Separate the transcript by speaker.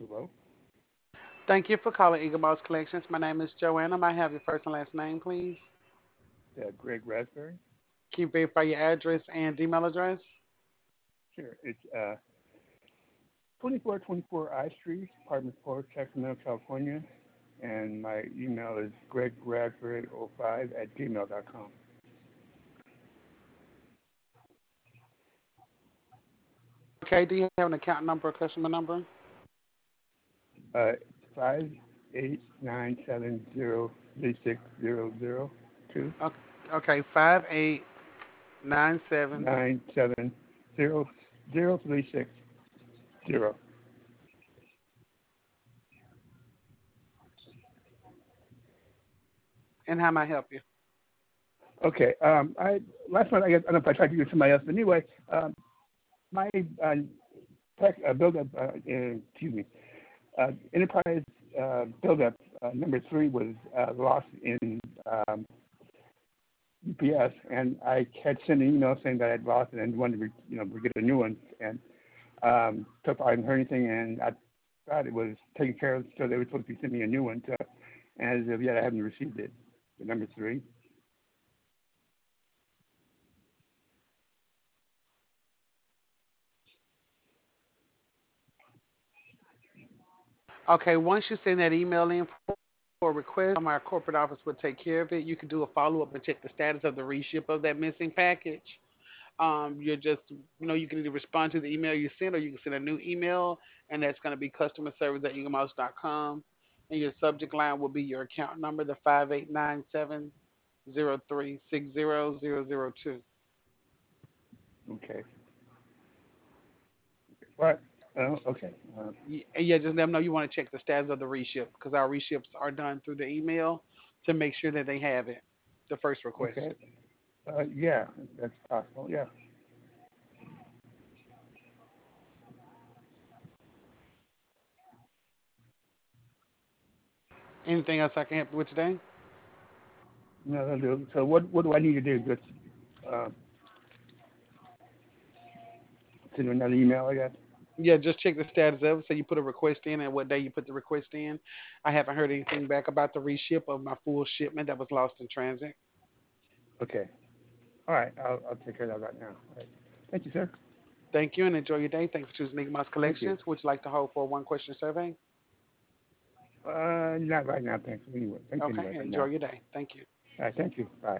Speaker 1: Hello.
Speaker 2: Thank you for calling Eagle Moss Collections. My name is Joanna. May I have your first and last name, please?
Speaker 1: Greg Raspberry.
Speaker 2: Can you verify your address and email address?
Speaker 1: Sure. It's 2424 I Street, apartment 4, Sacramento, California. And my email is gregraspberry05 at gmail.com.
Speaker 2: Okay, do you have an account number or customer number?
Speaker 1: 5897036002.
Speaker 2: Okay, okay, 5897.
Speaker 1: 9700360.
Speaker 2: And how may I help you?
Speaker 1: Okay. I last month I don't know if I tried to use somebody else, but anyway, my build up. Excuse me. Enterprise buildup number three was lost in UPS, and I had sent an email saying that I'd lost it and wanted to, get a new one. And so far I haven't heard anything, and I thought it was taken care of, so they were supposed to be sending me a new one. So, and as of yet, I haven't received it. The number three.
Speaker 2: Okay, once you send that email in for a request, our corporate office will take care of it. You can do a follow up and check the status of the reship of that missing package. You're just, you can either respond to the email you sent or you can send a new email, and that's going to be customer service at eaglemouse.com. And your subject line will be your account number, the 589703600002.
Speaker 1: Okay. What? Oh, okay.
Speaker 2: And yeah, just let them know you want to check the status of the reship because our reships are done through the email to make sure that they have it, the first
Speaker 1: Okay.
Speaker 2: request.
Speaker 1: Yeah, that's possible. Yeah.
Speaker 2: Anything else I can help you with today?
Speaker 1: No, that'll do. So what do I need to do? Just uh, send another email, I guess.
Speaker 2: Yeah, just check the status of it. So you put a request in and what day you put the request in. I haven't heard anything back about the reship of my full shipment that was lost in transit.
Speaker 1: Okay. All right. I'll take care of that right now. All right. Thank you, sir.
Speaker 2: Thank you and enjoy your day. Thanks for choosing Nigma's
Speaker 1: Thank you.
Speaker 2: Collections. Would you like to hold for a one question survey?
Speaker 1: Not right now, thanks. Anyway, thank you
Speaker 2: Okay,
Speaker 1: anyway. Right
Speaker 2: enjoy
Speaker 1: now.
Speaker 2: your day. Thank you.
Speaker 1: All right. Thank you. Bye.